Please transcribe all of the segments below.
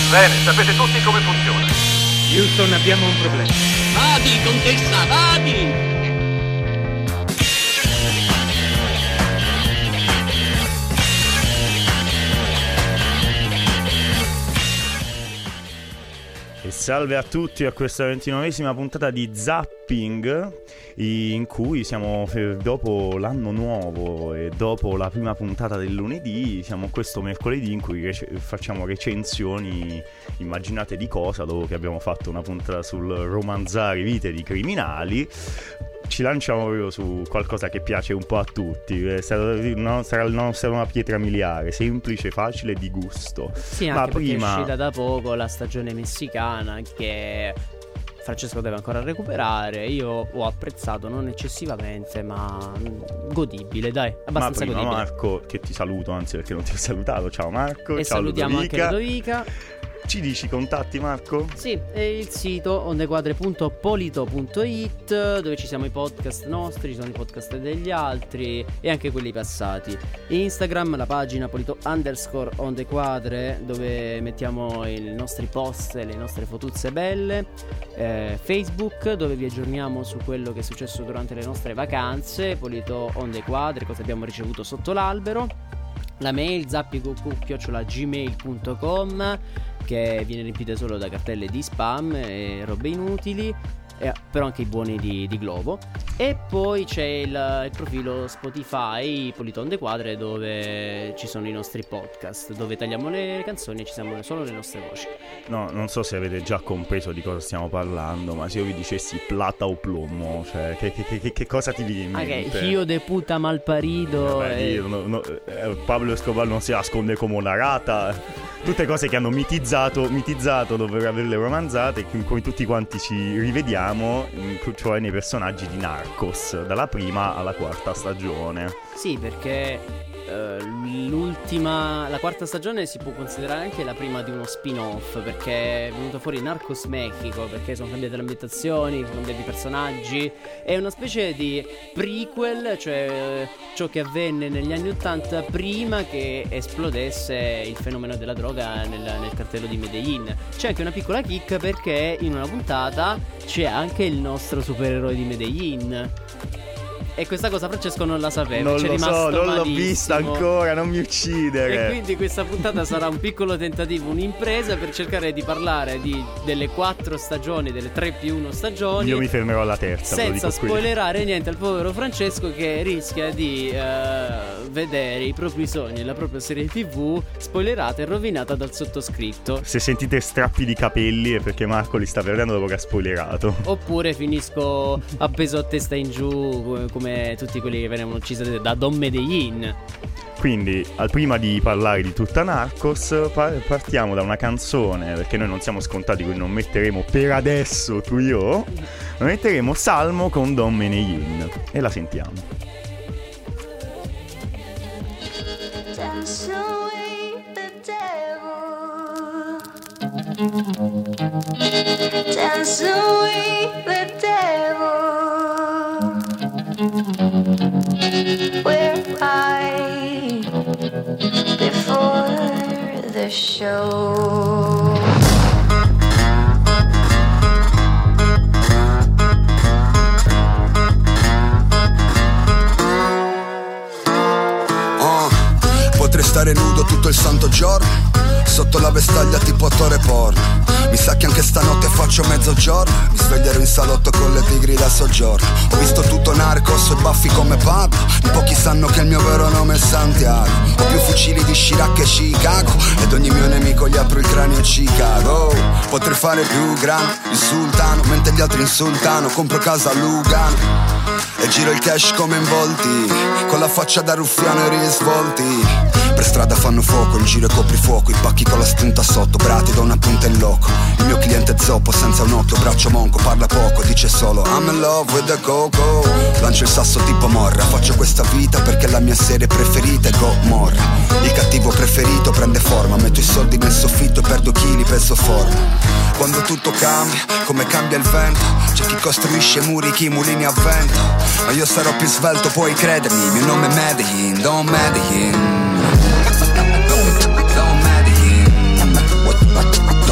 Bene, sapete tutti come funziona. Houston, abbiamo un problema. Vadi, contessa, vadi! E salve a tutti a questa 29esima puntata di Zapping, in cui siamo dopo l'anno nuovo e dopo la prima puntata del lunedì, siamo questo mercoledì in cui facciamo recensioni, immaginate di cosa, dopo che abbiamo fatto una puntata sul romanzare vite di criminali. Ci lanciamo proprio su qualcosa che piace un po' a tutti. Sarà una pietra miliare, semplice, facile e di gusto. Sì, anche perché è uscita da poco la stagione messicana, che Francesco deve ancora recuperare. Io ho apprezzato, non eccessivamente, ma godibile, dai, abbastanza ma prima, godibile. Marco, che ti saluto, anzi perché non ti ho salutato. Ciao Marco, e ciao salutiamo Ludovica. anche Ludovica. Ci dici i contatti, Marco? Sì, è il sito ondequadre.polito.it, dove ci siamo i podcast nostri, ci sono i podcast degli altri e anche quelli passati. Instagram, la pagina polito_ondequadre, dove mettiamo i nostri post e le nostre fotuzze belle. Facebook, dove vi aggiorniamo su quello che è successo durante le nostre vacanze, Polito Ondequadre, cosa abbiamo ricevuto sotto l'albero. La mail zapping@gmail.com, che viene riempita solo da cartelle di spam e robe inutili, però anche i buoni di Globo. E poi c'è il profilo Spotify Polito Ondequadre, dove ci sono i nostri podcast, dove tagliamo le canzoni e ci siamo solo le nostre voci. No, non so se avete già compreso di cosa stiamo parlando, ma se io vi dicessi plata o plomo, cioè che cosa ti viene in mente? Io de puta malparido. Pablo Escobar non si nasconde come una rata. Tutte cose che hanno mitizzato dopo averle romanzate, in cui tutti quanti ci rivediamo, cioè nei personaggi di Narcos, dalla prima alla quarta stagione. Sì, perché la quarta stagione si può considerare anche la prima di uno spin-off, perché è venuto fuori Narcos Mexico, perché sono cambiate le ambientazioni, sono cambiati i personaggi. È una specie di prequel, cioè ciò che avvenne negli anni 80 prima che esplodesse il fenomeno della droga nel cartello di Medellin. C'è anche una piccola chicca, perché in una puntata c'è anche il nostro supereroe di Medellin. E questa cosa Francesco non la sapeva. Non c'è lo rimasto so, non malissimo. l'ho vista ancora, non mi uccidere. E quindi questa puntata sarà un piccolo tentativo, un'impresa per cercare di parlare delle 4 stagioni, delle 3+1 stagioni. Io mi fermerò alla terza, senza spoilerare niente al povero Francesco, che rischia di vedere i propri sogni, la propria serie TV spoilerata e rovinata dal sottoscritto. Se sentite strappi di capelli è perché Marco li sta perdendo dopo che ha spoilerato. Oppure finisco appeso a testa in giù come tutti quelli che venivano uccisi da Don Medellin. Quindi, prima di parlare di tutta Narcos, partiamo da una canzone, perché noi non siamo scontati, quindi non metteremo per adesso tu io, ma metteremo Salmo con Don Medellin e la sentiamo. Dance away the devil. Dance away the devil. Where I before the show. Potrei stare nudo tutto il santo giorno, sotto la vestaglia tipo attore porno. Mi sa che anche stanotte faccio mezzogiorno, mi sveglierò in salotto con le tigri da soggiorno. Ho visto tutto Narcos e baffi come Pablo, in pochi sanno che il mio vero nome è Santiago. Ho più fucili di Chirac che Chicago, ed ogni mio nemico gli apro il cranio Chicago. Potrei fare più grande, il sultano, mentre gli altri insultano. Compro casa a Lugano e giro il cash come in volti, con la faccia da ruffiano e risvolti. Per strada fanno fuoco, in giro e coprifuoco, i pacchi con la spunta sotto, brati da una punta in loco. Il mio cliente è zoppo, senza un occhio, braccio monco, parla poco, dice solo I'm in love with the coco. Lancio il sasso tipo morra, faccio questa vita perché la mia serie preferita è Gomorra. Il cattivo preferito prende forma, metto i soldi nel soffitto e perdo chili, peso forma. Quando tutto cambia, come cambia il vento, c'è chi costruisce muri, chi mulini a vento. Ma io sarò più svelto, puoi credermi, il mio nome è Medellin, Don Medellin. Don Medellin.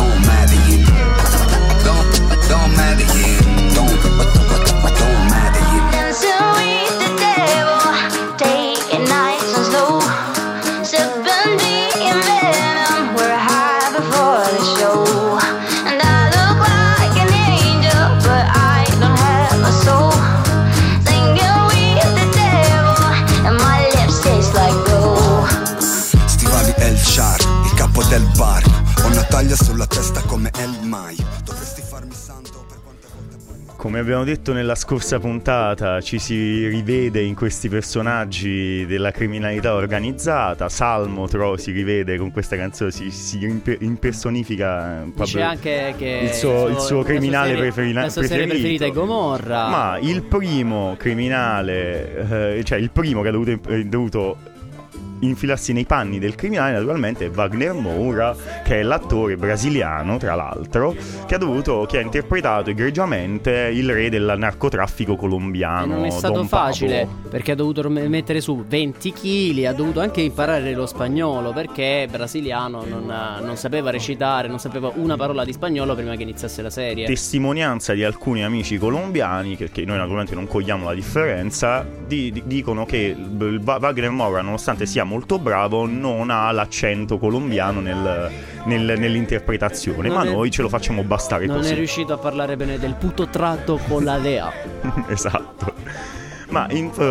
maglia sulla testa come El Mai. Dovresti farmi santo per quante volte. Come abbiamo detto nella scorsa puntata, ci si rivede in questi personaggi della criminalità organizzata. Salmo si rivede con questa canzone, si impersonifica Dice anche che il suo criminale preferito. La sua serie preferita è Gomorra. Ma il primo criminale, cioè il primo che ha dovuto infilarsi nei panni del criminale, naturalmente, è Wagner Moura, che è l'attore brasiliano, tra l'altro, che ha interpretato egregiamente il re del narcotraffico colombiano. E non è stato Don facile, Pablo. perché ha dovuto mettere su 20 kg, ha dovuto anche imparare lo spagnolo, perché brasiliano non sapeva recitare, non sapeva una parola di spagnolo prima che iniziasse la serie. Testimonianza di alcuni amici colombiani, che noi naturalmente non cogliamo la differenza, dicono che Wagner Moura, nonostante sia molto bravo, non ha l'accento colombiano nell'interpretazione, ma noi ce lo facciamo bastare non così. Non è riuscito a parlare bene del puto tratto con la DEA. Esatto. Ma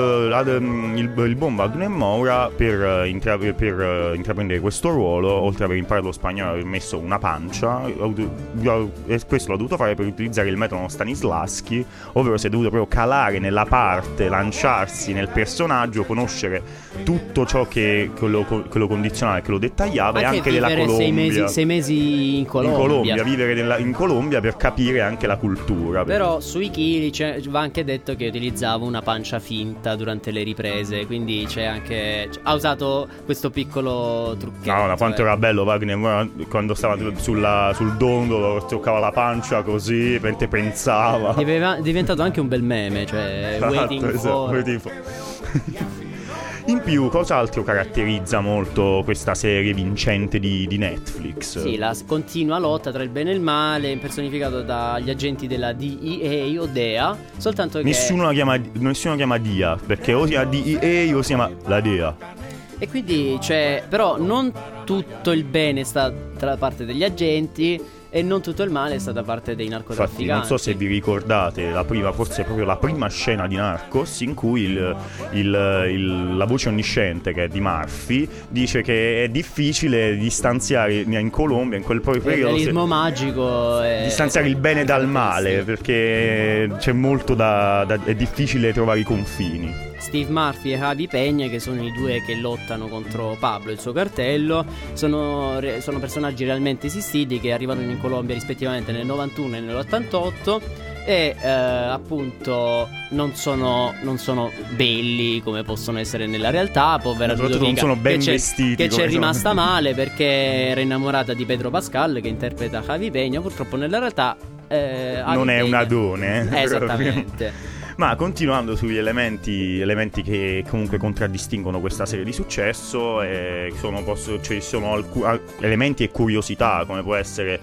il buon Wagner Moura per intraprendere questo ruolo, oltre ad aver imparato lo spagnolo e aver messo una pancia, e questo l'ha dovuto fare per utilizzare il metodo Stanislavski, ovvero si è dovuto proprio calare nella parte, lanciarsi nel personaggio, conoscere tutto ciò che lo condizionava e che lo dettagliava, e anche della Colombia. 6 mesi in Colombia. Vivere in Colombia per capire anche la cultura. Però sui chili va anche detto che utilizzava una pancia finta durante le riprese, quindi ha usato questo piccolo trucchetto. No, quanto era bello Wagner quando stava sul dondolo, toccava la pancia così, mentre pensava. È diventato anche un bel meme, cioè waiting for. In più, cos'altro caratterizza molto questa serie vincente di Netflix? Sì, la continua lotta tra il bene e il male, impersonificato dagli agenti della DEA o DEA, soltanto che nessuno la chiama DEA, perché o si chiama DEA o si chiama la DEA. E quindi però non tutto il bene sta dalla parte degli agenti e non tutto il male è stata parte dei narcotrafficanti. Infatti, non so se vi ricordate forse proprio la prima scena di Narcos, in cui la voce onnisciente, che è di Murphy, dice che è difficile distanziare in Colombia, in quel periodo, il realismo magico distanziare il bene dal male, perché c'è molto è difficile trovare i confini. Steve Murphy e Javi Peña, che sono i due che lottano contro Pablo e il suo cartello, sono personaggi realmente esistiti, che arrivano in Colombia rispettivamente nel 91 e nell'88, e appunto non sono belli come possono essere nella realtà. Povera Ludovica, non sono ben vestiti, che c'è rimasta male perché era innamorata di Pedro Pascal, che interpreta Javi Peña. Purtroppo nella realtà non è un adone. Esattamente. Ma continuando sugli elementi che comunque contraddistinguono questa serie di successo, ci sono elementi e curiosità, come può essere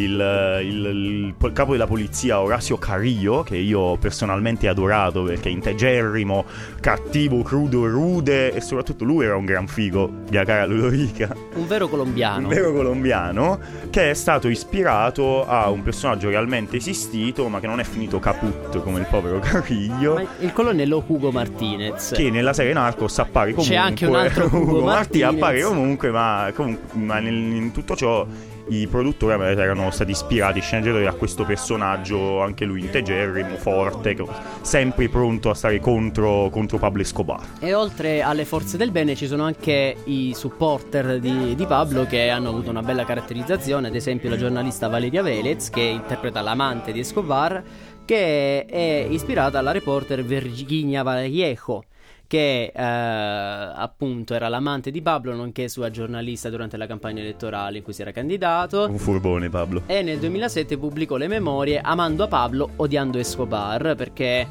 il capo della polizia Horacio Carrillo, che io personalmente ho adorato perché integerrimo, cattivo, crudo, rude, e soprattutto lui era un gran figo, mia cara Ludovica. Un vero colombiano che è stato ispirato a un personaggio realmente esistito, ma che non è finito caput come il povero Carrillo. Ma il colonnello Hugo Martinez, che nella serie Narcos appare comunque. C'è anche un altro Hugo Martinez. Appare comunque, ma in tutto ciò i produttori erano stati ispirati, i sceneggiatori, a questo personaggio, anche lui integerrimo, forte, sempre pronto a stare contro Pablo Escobar. E oltre alle forze del bene ci sono anche i supporter di Pablo, che hanno avuto una bella caratterizzazione. Ad esempio la giornalista Valeria Velez, che interpreta l'amante di Escobar, che è ispirata alla reporter Virginia Vallejo, che appunto era l'amante di Pablo, nonché sua giornalista durante la campagna elettorale in cui si era candidato. Un furbone Pablo. E nel 2007 pubblicò le memorie Amando a Pablo, odiando Escobar, perché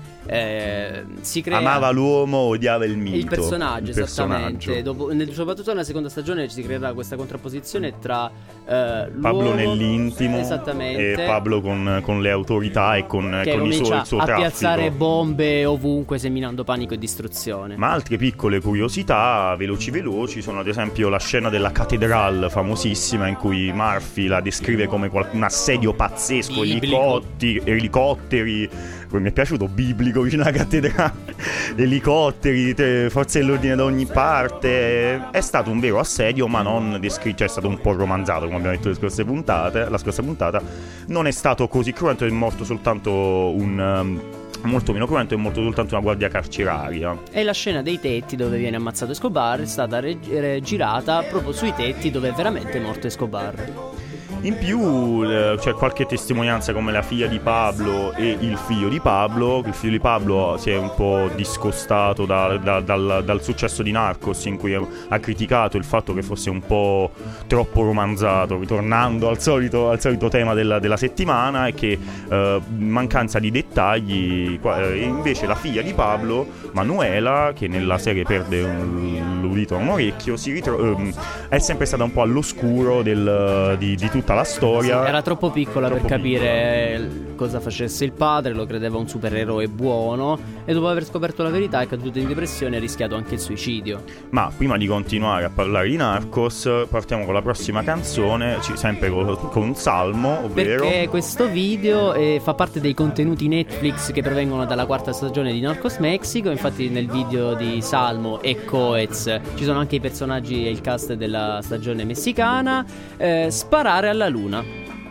si crea... Amava l'uomo, odiava il mito. Il personaggio, esattamente. Soprattutto nella seconda stagione si creerà questa contrapposizione tra Pablo nell'intimo, esattamente, e Pablo con le autorità e con il suo traffico. A piazzare bombe ovunque, seminando panico e distruzione. l'ambientazione. Ma altre piccole curiosità, veloci, sono ad esempio la scena della cattedrale famosissima in cui Murphy la descrive come un assedio pazzesco, elicotteri, mi è piaciuto, biblico vicino alla cattedrale, elicotteri, forze dell'ordine da ogni parte. È stato un vero assedio, ma non descritto, cioè è stato un po' romanzato, come abbiamo detto la scorsa puntata. Non è stato così cruento, è morto soltanto molto meno cruento, è morto soltanto una guardia carceraria. E la scena dei tetti dove viene ammazzato Escobar è stata girata proprio sui tetti dove è veramente morto Escobar. In più c'è qualche testimonianza come la figlia di Pablo e il figlio di Pablo. Il figlio di Pablo si è un po' discostato dal successo di Narcos, in cui ha criticato il fatto che fosse un po' troppo romanzato, ritornando al solito tema della settimana, e che mancanza di dettagli. Invece la figlia di Pablo, Manuela, che nella serie perde l'udito a un orecchio, è sempre stata un po' all'oscuro di tutta la storia. Sì, era troppo piccola per capire cosa facesse il padre, lo credeva un supereroe buono, e dopo aver scoperto la verità è caduto in depressione e ha rischiato anche il suicidio. Ma prima di continuare a parlare di Narcos, partiamo con la prossima canzone, sempre con un salmo, ovvero... Perché questo video fa parte dei contenuti Netflix che provengono dalla 4ª stagione di Narcos Mexico. Infatti nel video di Salmo e Coez ci sono anche i personaggi e il cast della stagione messicana. Sparare alla luna.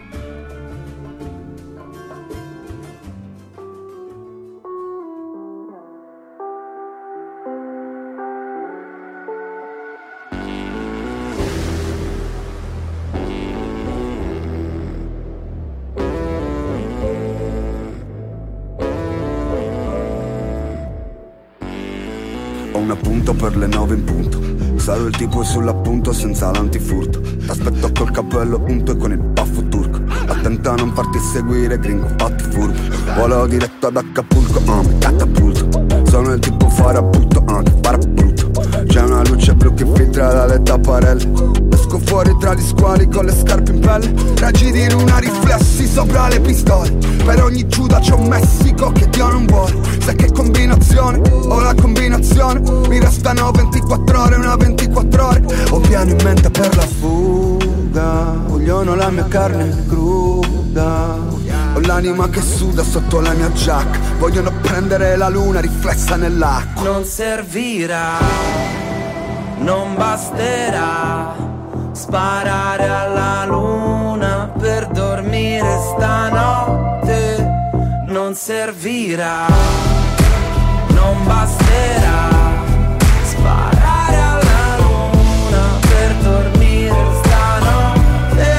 Ho un appunto per le 9 in punto. Sarò il tipo sull'appunto senza l'antifurto. T'aspetto col cappello unto e con il baffo turco. Attenta a non farti seguire, gringo, fatti furbo. Volo diretto ad Acapulco, mi catapulto. Sono il tipo farabutto, che farabutto. C'è una luce blu che filtra dalle tapparelle. Esco fuori tra gli squali con le scarpe in pelle. Raggi di luna riflessi sopra le pistole. Per ogni Giuda c'è un Messico che Dio non vuole. Sai che combinazione, ho la combinazione. Mi restano 24 ore, una 24 ore. Ho piano in mente per la fuga. Vogliono la mia carne cruda. Ho l'anima che suda sotto la mia giacca. Vogliono prendere la luna riflessa nell'acqua. Non servirà, non basterà sparare alla luna per dormire stanotte. Non servirà, non basterà sparare alla luna per dormire stanotte.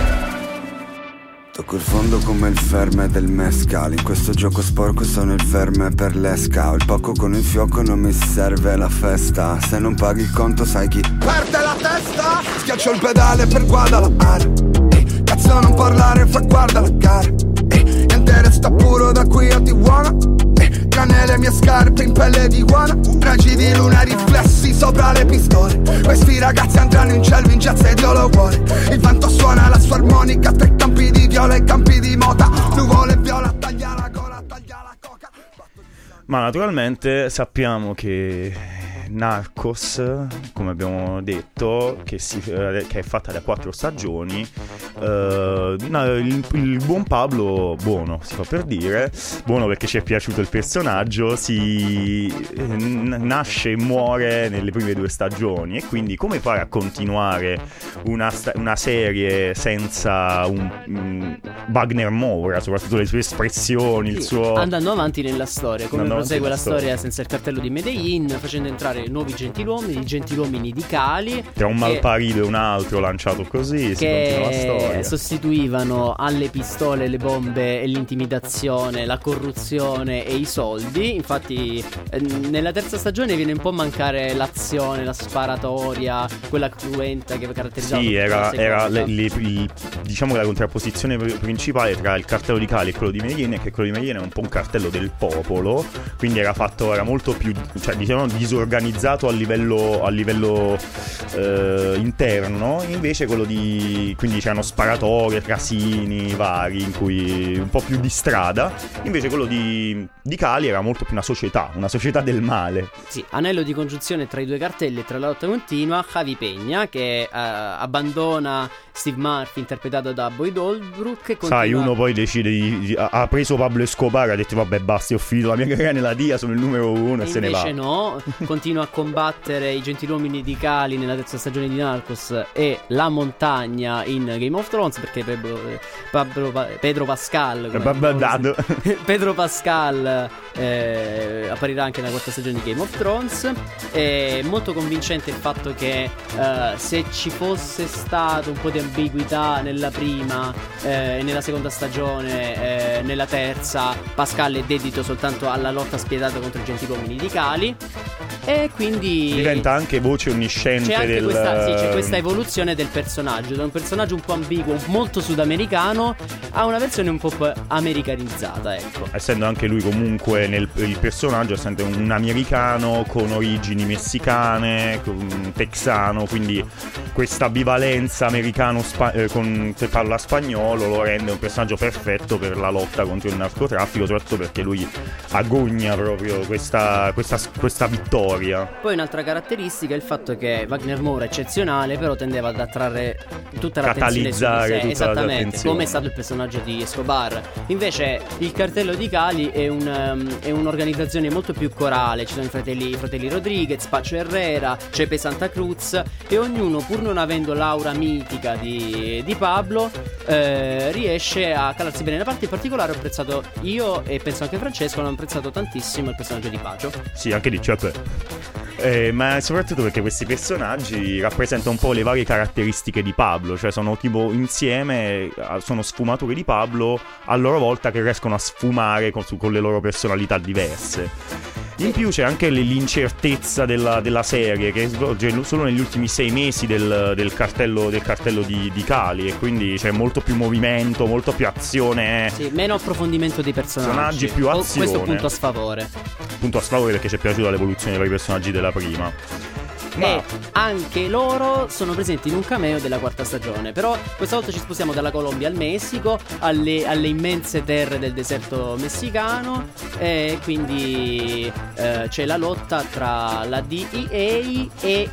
Tocco il fondo come il ferme del mescal. In questo gioco sporco sono il ferme per l'esca. Ho il poco con il fioco, non mi serve la festa. Se non paghi il conto sai chi perde la testa. Schiaccio il pedale per guadalare. Cazzo non parlare, fa guarda la gara. Niente resta puro da qui a Tijuana. Tranne le mie scarpe in pelle di iguana. Raggi di luna riflessi sopra le pistole. Questi ragazzi andranno in cielo in jazz ed io lo vuole. Il vento suona la sua armonica tra i campi di viola e i campi di mota. Nuvole viola, taglia la gola, taglia la coca. Ma naturalmente sappiamo che Narcos, come abbiamo detto, che è fatta da 4 stagioni. Il buon Pablo, buono si fa per dire, buono perché ci è piaciuto il personaggio, nasce e muore nelle prime 2 stagioni. E quindi come fare a continuare una serie senza un Wagner Moura, soprattutto le sue espressioni, il suo... andando avanti nella storia, come prosegue la storia senza il cartello di Medellin, facendo entrare nuovi gentiluomini di Cali, tra un malparito e un altro lanciato così, si continua la storia. Sostituivano alle pistole, le bombe e l'intimidazione, la corruzione e i soldi. Infatti nella 3ª stagione viene un po' a mancare l'azione, la sparatoria, quella cruenta che caratterizzava. Sì, era diciamo che la contrapposizione principale tra il cartello di Cali e quello di Medellin è che quello di Medellin è un po' un cartello del popolo, quindi era molto più, cioè diciamo, disorganizzato organizzato a livello interno, invece quello quindi c'erano sparatorie, casini vari, in cui un po' più di strada, invece quello di Cali era molto più una società del male. Sì, anello di congiunzione tra i due cartelli e tra la lotta continua, Javi Peña che abbandona Steve Murphy interpretato da Boyd Holbrook. Sai, uno poi decide ha preso Pablo Escobar, ha detto vabbè basta, ho finito la mia carriera nella DIA, sono il numero 1 e se ne va. Invece no, continua a combattere i gentiluomini di Cali nella terza stagione di Narcos e la montagna in Game of Thrones, perché Pedro Pascal Pedro Pascal apparirà anche nella quarta stagione di Game of Thrones. È molto convincente il fatto che se ci fosse stato un po' di ambiguità nella prima e nella seconda stagione, nella terza Pascal è dedito soltanto alla lotta spietata contro i gentiluomini di Cali, e quindi diventa anche voce onnisciente. C'è anche c'è questa evoluzione del personaggio, da un personaggio un po' ambiguo, molto sudamericano, a una versione un po' americanizzata, ecco. Essendo anche lui comunque il personaggio, essendo un americano con origini messicane, texano, quindi questa bivalenza americano che parla spagnolo lo rende un personaggio perfetto per la lotta contro il narcotraffico, soprattutto perché lui agogna proprio questa vittoria. Poi un'altra caratteristica è il fatto che Wagner Moura è eccezionale, però tendeva ad attrarre tutta l'attenzione su di sé, esattamente, come è stato il personaggio di Escobar. Invece il cartello di Cali è un'organizzazione molto più corale, ci sono i fratelli Rodriguez, Pacho Herrera, Chepe Santa Cruz, e ognuno, pur non avendo l'aura mitica di Pablo, riesce a calarsi bene nella parte. In particolare ho apprezzato, io e penso anche Francesco hanno apprezzato tantissimo il personaggio di Pacho. Sì, anche di Chepe. Ma soprattutto perché questi personaggi rappresentano un po' le varie caratteristiche di Pablo, cioè sono tipo insieme, sono sfumature di Pablo a loro volta che riescono a sfumare con le loro personalità diverse. In più c'è anche l'incertezza della serie, che svolge solo negli ultimi 6 mesi del cartello di Cali, e quindi c'è molto più movimento, molto più azione. Sì, meno approfondimento dei personaggi, più azione. Questo punto a sfavore. Punto a sfavore perché ci è piaciuta l'evoluzione dei personaggi della prima. E anche loro sono presenti in un cameo della quarta stagione. Però questa volta ci spostiamo dalla Colombia al Messico, alle immense terre del deserto messicano, e quindi c'è la lotta tra la DEA e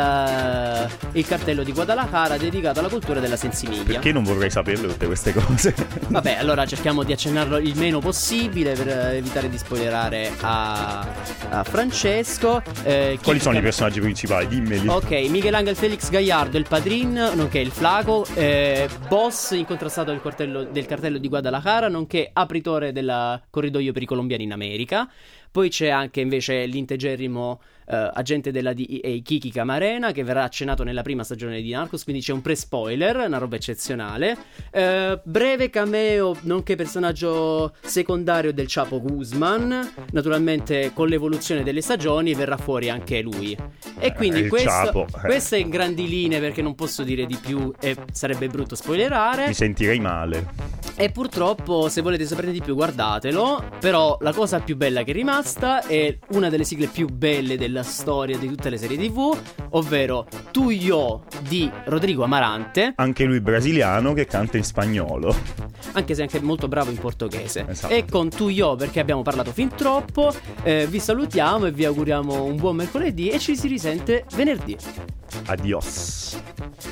il cartello di Guadalajara dedicato alla cultura della sensimiglia. Perché non vorrei saperle tutte queste cose? Vabbè, allora cerchiamo di accennarlo il meno possibile per evitare di spoilerare a Francesco. Quali sono i personaggi principali? Dimmeli. Ok, Miguel Ángel Félix Gallardo, il Padrin, nonché il Flaco, boss incontrastato del cartello di Guadalajara, nonché apritore del corridoio per i colombiani in America. Poi c'è anche invece l'integerrimo agente della DEA Kiki Camarena, che verrà accennato nella prima stagione di Narcos, quindi c'è un pre-spoiler, una roba eccezionale. Breve cameo, nonché personaggio secondario del Chapo Guzman. Naturalmente con l'evoluzione delle stagioni verrà fuori anche lui. E quindi questo è in grandi linee, perché non posso dire di più e sarebbe brutto spoilerare. Mi sentirei male. E purtroppo, se volete saperne di più, guardatelo. Però la cosa più bella che è rimasta è una delle sigle più belle della storia di tutte le serie TV, ovvero Tu Yo di Rodrigo Amarante, anche lui brasiliano, che canta in spagnolo, anche se è anche molto bravo in portoghese. Esatto. E con Tu Yo, perché abbiamo parlato fin troppo, vi salutiamo e vi auguriamo un buon mercoledì, e ci si risente venerdì. Adios.